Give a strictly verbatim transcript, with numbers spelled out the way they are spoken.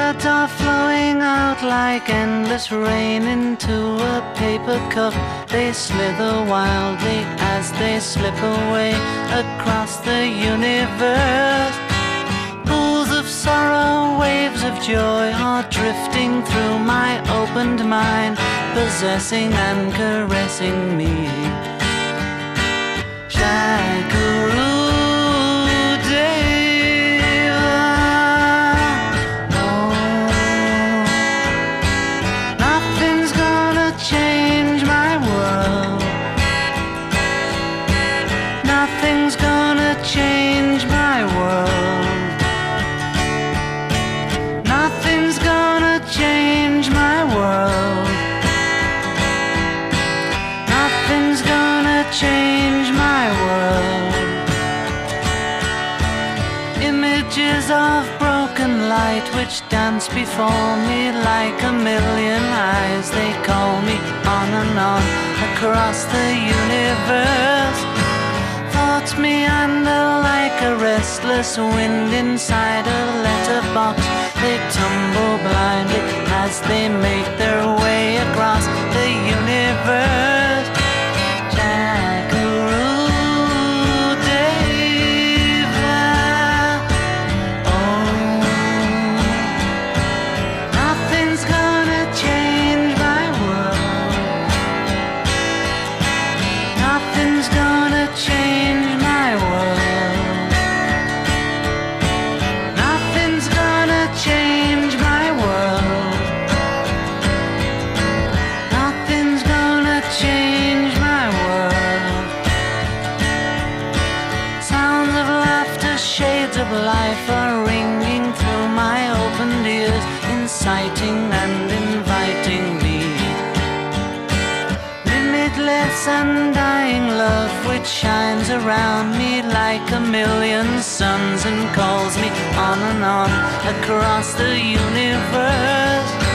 words are flowing out like endless rain into a paper cup. They slither wildly as they slip away across the universe. Pools of sorrow, waves of joy are drifting through my opened mind, possessing and caressing me. Shakuru Deva. Oh, nothing's gonna change my world. Nothing's gonna change my world. Nothing's gonna change my world. Nothing's gonna change my world. Images of broken light which dance before me like a million eyes. They call me on and on across the universe. Thoughts meander like a restless wind inside a letterbox. They tumble blindly as they make their way across the universe. Shakuru Deva. Oh, nothing's gonna change my world. Nothing's gonna change my world. Nothing's gonna change my world. Nothing's gonna change my world. Sounds of laughter, shades of life are ringing through my opened ears, inciting and inviting me. Limitless undying love which shines around me like a million suns and calls me on and on across the universe.